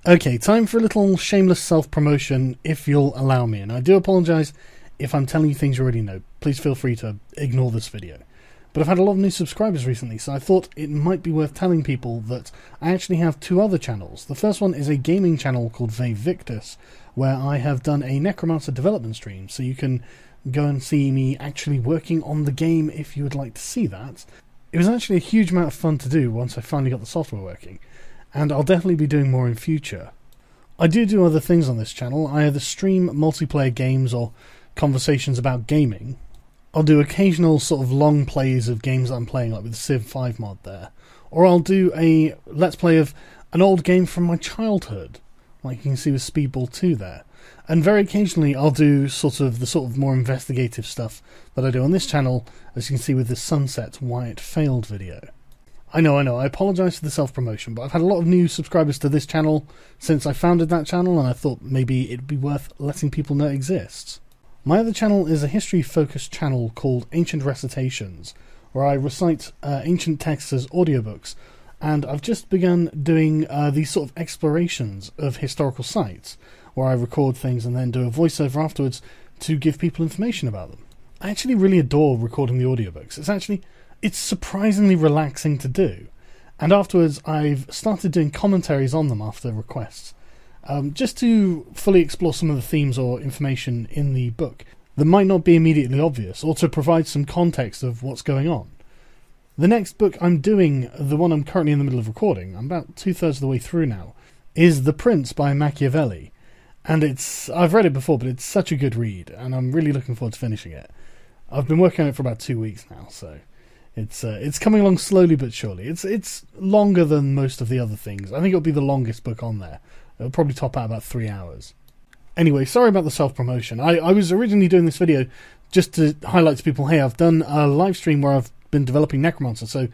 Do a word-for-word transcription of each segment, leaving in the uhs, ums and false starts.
Okay, time for a little shameless self-promotion, if you'll allow me. And I do apologise if I'm telling you things you already know. Please feel free to ignore this video. But I've had a lot of new subscribers recently, so I thought it might be worth telling people that I actually have two other channels. The first one is a gaming channel called Ve Victus, where I have done a Necromancer development stream, so you can go and see me actually working on the game if you would like to see that. It was actually a huge amount of fun to do once I finally got the software working, and I'll definitely be doing more in future. I do do other things on this channel. I either stream multiplayer games or conversations about gaming. I'll do occasional sort of long plays of games that I'm playing, like with the Civ five mod there. Or I'll do a let's play of an old game from my childhood, like you can see with Speedball two there. And very occasionally I'll do sort of the sort of more investigative stuff that I do on this channel, as you can see with the Sunset Why It Failed video. I know, I know, I apologise for the self-promotion, but I've had a lot of new subscribers to this channel since I founded that channel, and I thought maybe it'd be worth letting people know it exists. My other channel is a history-focused channel called Ancient Recitations, where I recite uh, ancient texts as audiobooks, and I've just begun doing uh, these sort of explorations of historical sites, where I record things and then do a voiceover afterwards to give people information about them. I actually really adore recording the audiobooks. It's actually, it's surprisingly relaxing to do, and afterwards I've started doing commentaries on them after requests. Um, just to fully explore some of the themes or information in the book that might not be immediately obvious, or to provide some context of what's going on. The next book I'm doing, the one I'm currently in the middle of recording, I'm about two-thirds of the way through now, is The Prince by Machiavelli. And it's, I've read it before, but it's such a good read, and I'm really looking forward to finishing it. I've been working on it for about two weeks now, so it's uh, it's coming along slowly but surely. It's, it's longer than most of the other things. I think it'll be the longest book on there. It'll probably top out about three hours. Anyway, sorry about the self-promotion. I, I was originally doing this video just to highlight to people, hey, I've done a live stream where I've been developing Necromancer, so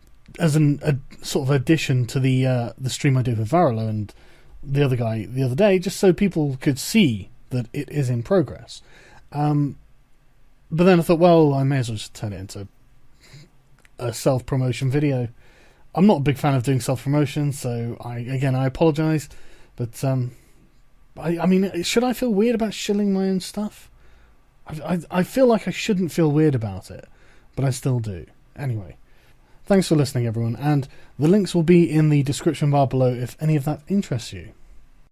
as an, a sort of addition to the uh, the stream I did with Varolo and the other guy the other day, just so people could see that it is in progress. Um, but then I thought, well, I may as well just turn it into a self-promotion video. I'm not a big fan of doing self-promotion, so I again, I apologise. But, um, I, I mean, should I feel weird about shilling my own stuff? I, I, I feel like I shouldn't feel weird about it, but I still do. Anyway, thanks for listening, everyone, and the links will be in the description bar below if any of that interests you.